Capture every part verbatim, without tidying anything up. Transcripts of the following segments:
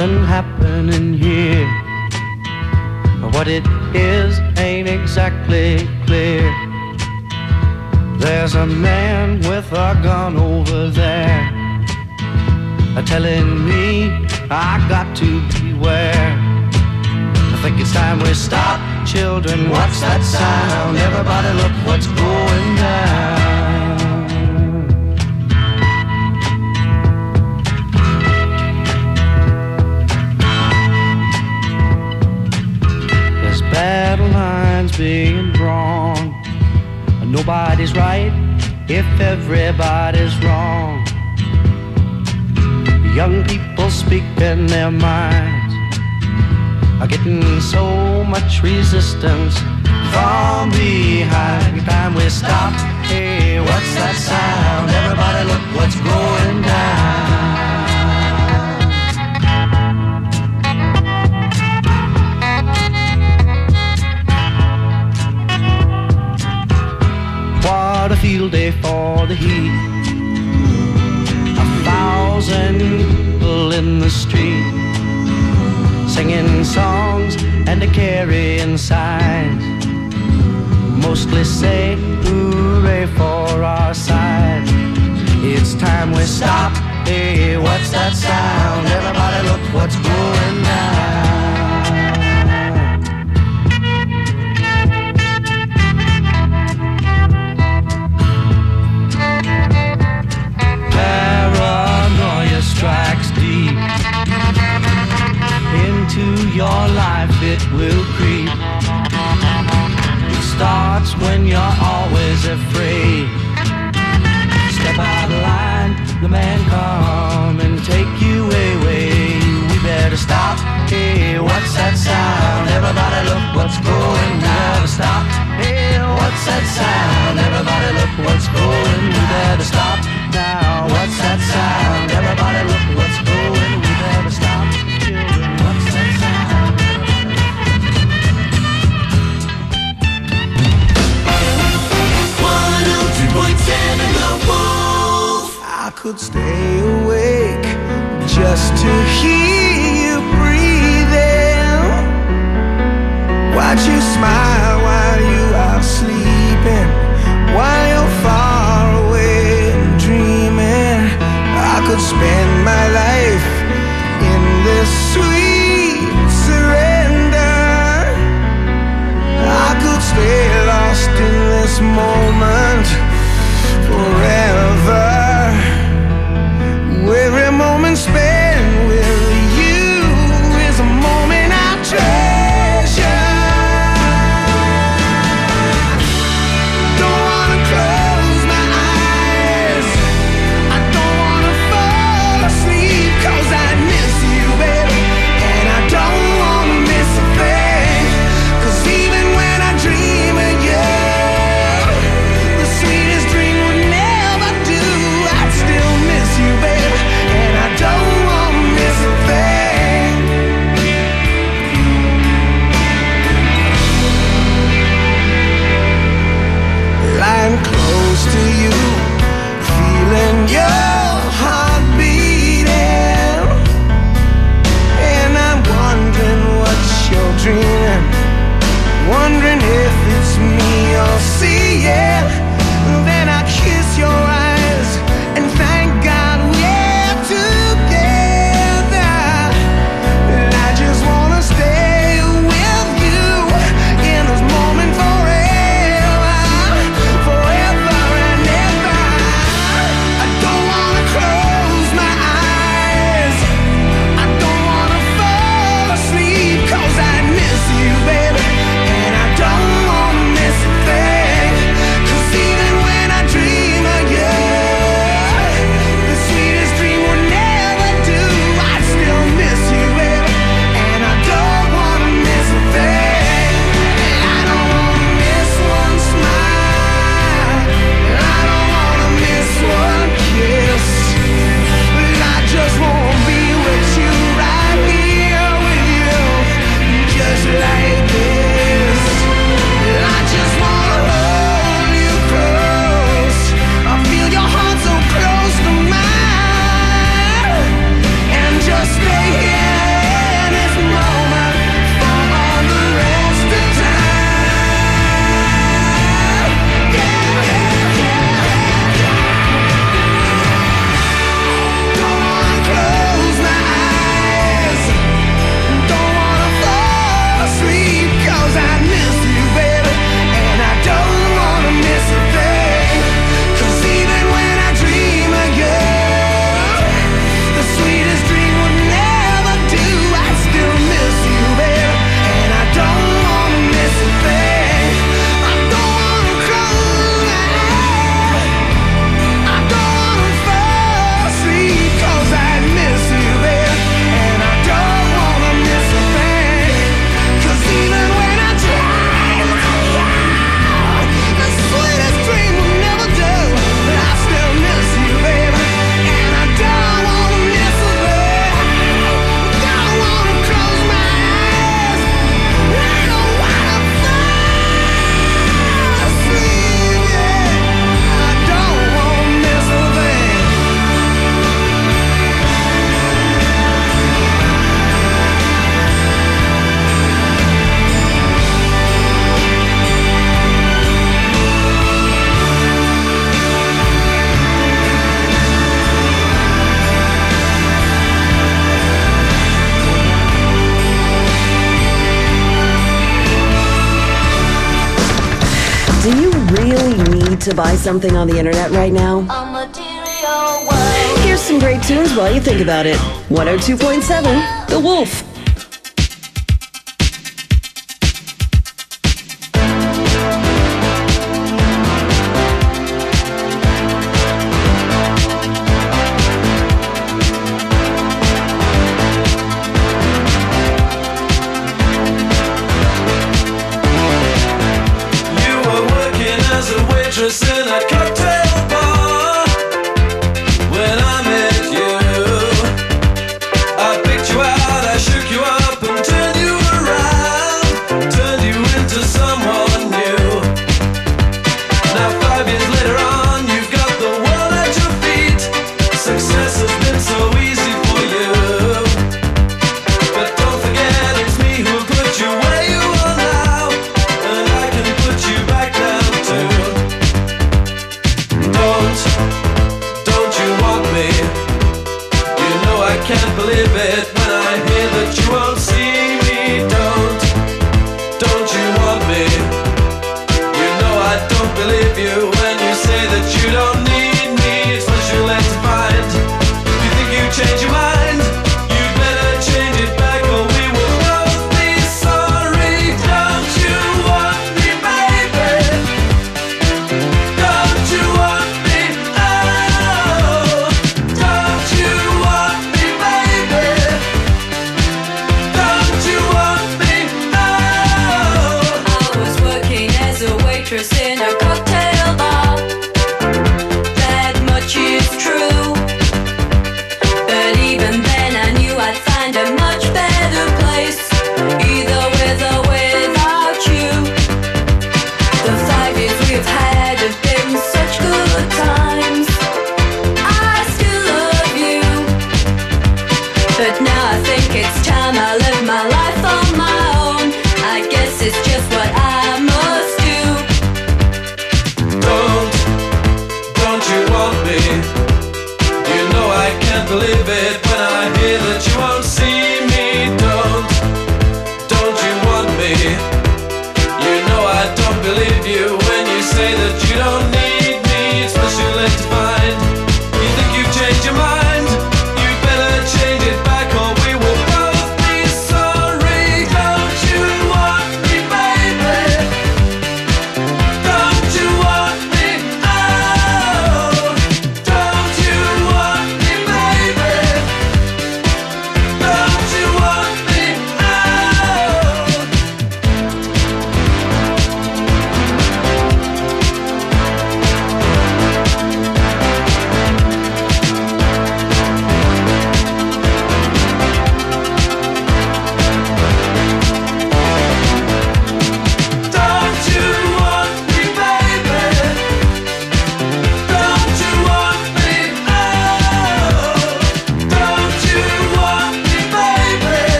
something happening here. What it is ain't exactly clear. There's a man with a gun over there, telling me I got to beware. I think it's time we stop. Children, what's that sound? Everybody look what's going down. There's battle lines being drawn. Nobody's right if everybody's wrong. Young people speaking their minds are getting so much resistance from behind. Every time we stop, hey, what's that sound? Everybody look what's going down. What a field day for the heat. A thousand people in the street, singing songs and carrying signs, mostly say hooray for our side. It's time we stop. Hey, what's that sound? Everybody look what's going down. Paranoia strikes deep into your life, it will creep. It starts when you're always afraid. Step out of line, the man come and take you away. We better stop. Hey, what's that sound? Everybody look what's going down. Stop. Hey, what's that sound? Everybody look what's going. We better stop now. What's that sound? Everybody look what's going. We better stop. Children, what's that sound? one oh two point seven The Wolf. I could stay awake just to hear you breathing, watch you smile while you are sleeping, while you're far away and dreaming. I could spend my life in this sweet surrender. I could stay lost in this moment forever. Every moment spent with Do you really need to buy something on the internet right now? A material world. Here's some great tunes while you think about it. one oh two point seven, The Wolf. In a cocktail bar when I met you, I picked you out, I shook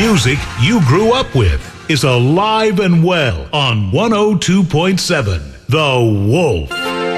music you grew up with is alive and well on one oh two point seven The Wolf.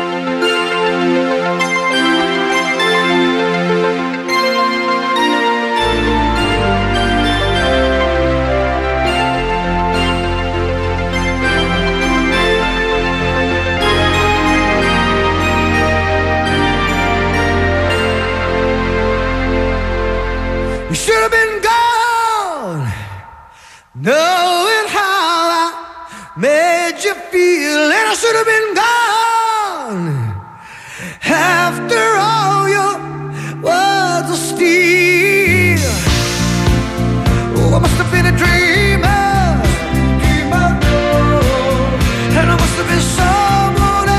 You should have been gone, knowing how I made you feel, and I should have been gone after all your words of steel. Oh, I must have been a dreamer, dreamer, and I must have been someone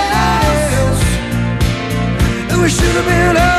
else, and we should have been over.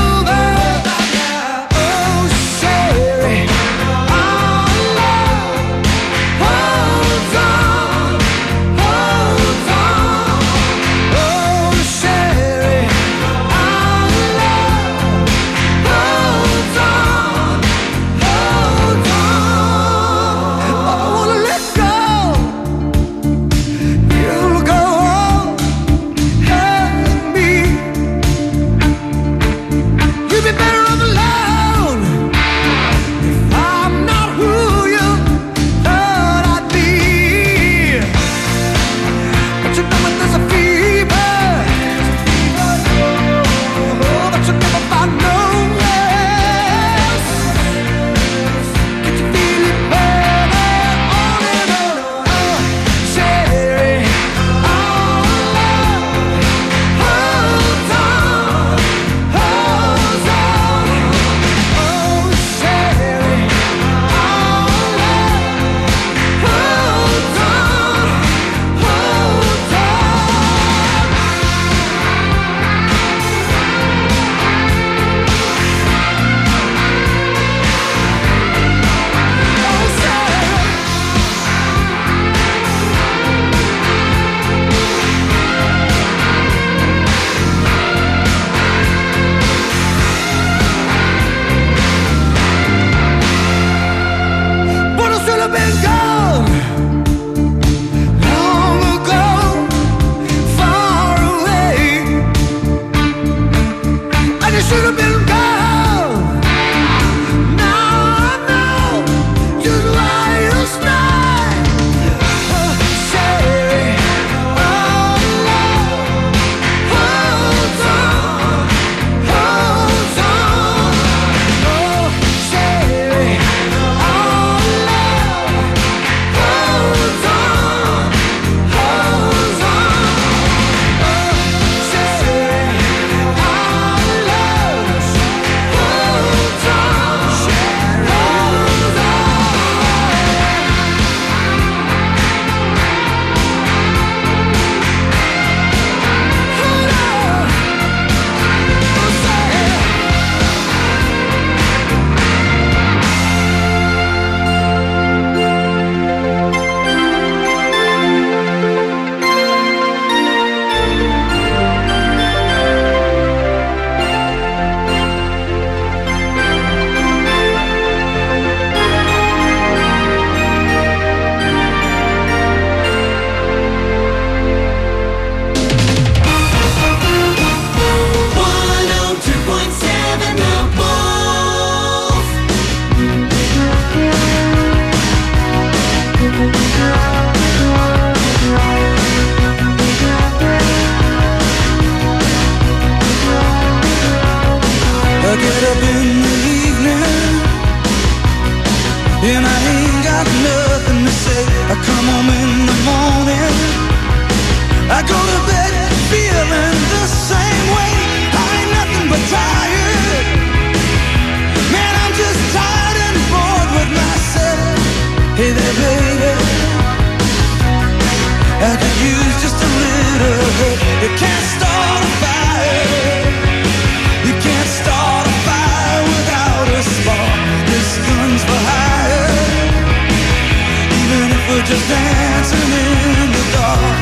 Just dancing in the dark.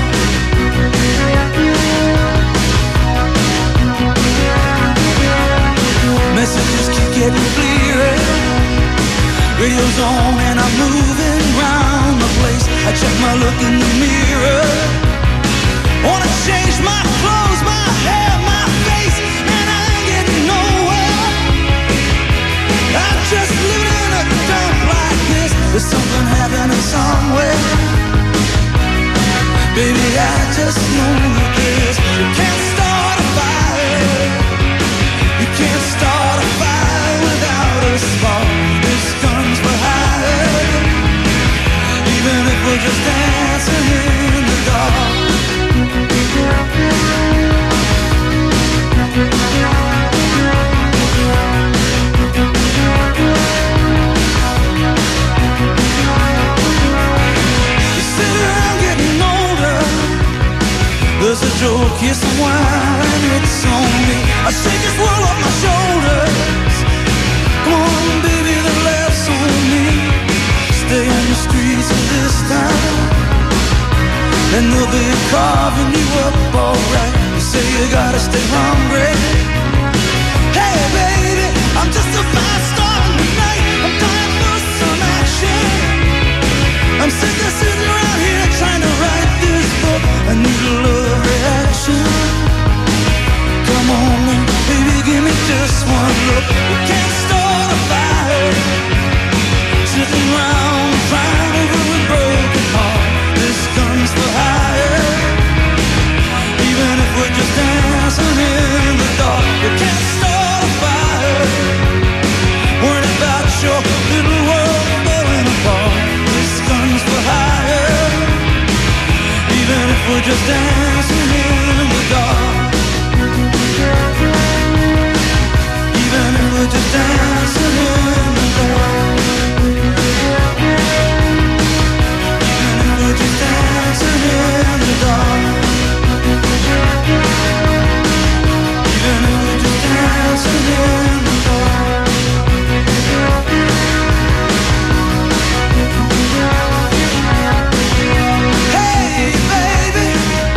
Messages keep getting clearer. Radio's on and I'm moving round the place. I check my look in the mirror. Wanna change my clothes, my hair, my face, and I ain't getting nowhere. I'm just living in a dump like this. There's something happening somewhere. Baby, I just know this. You can't start a fire. You can't start a fire without a spark. This gun's for hire. Even if we're just dancing in the dark. You sit around getting older. There's a joke, here's some wine, it's on me. I shake this world off my shoulders. Come on, baby, the laughs on me. Stay on the streets of this town, and they'll be carving you up alright. You say you gotta stay hungry. Hey, baby, I'm just a fast star tonight. I'm dying for some action. I'm sick of sitting around here trying to write this book. I need a love reaction. Come on now, baby, give me just one look. You can't start a fire sitting around crying over a broken heart. This gun's for hire. Even if we're just dancing in the dark, you can't start a fire worried about your little world falling apart. This gun's for hire. Even if we're just dancing in the dark. Even if we're just dancing in the dark. Even if we're just dancing in the dark. Even if we're just dancing in the dark. Hey, baby.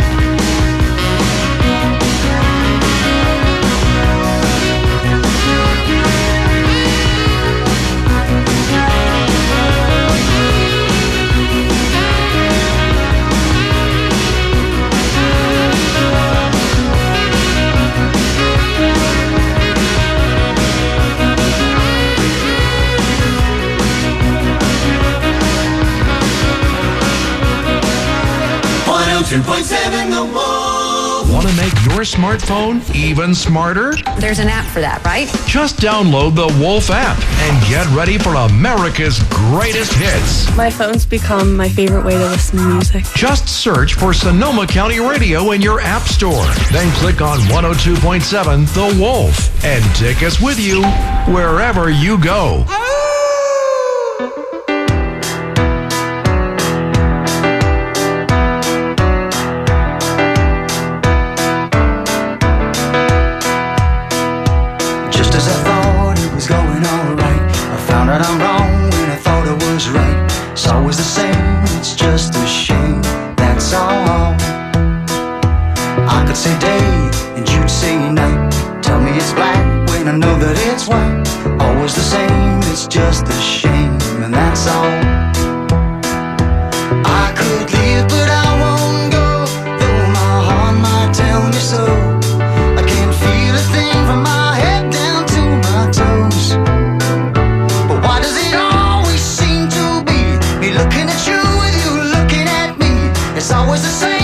one oh two point seven The Wolf. Want to make your smartphone even smarter? There's an app for that, right? Just download the Wolf app and get ready for America's greatest hits. My phone's become my favorite way to listen to music. Just search for Sonoma County Radio in your app store. Then click on one oh two point seven The Wolf and take us with you wherever you go. Just as I thought it was going alright, I found out I'm wrong when I thought it was right. It's always the same, it's just a shame, that's all. I could say day and you'd say night. Tell me it's black when I know that it's white. Always the same, it's just a shame, and that's all. I could leave but I won't go, though my heart might tell me so. I can't feel a thing from my head down to my toes. But why does it always seem to be me looking at you with you looking at me? It's always the same.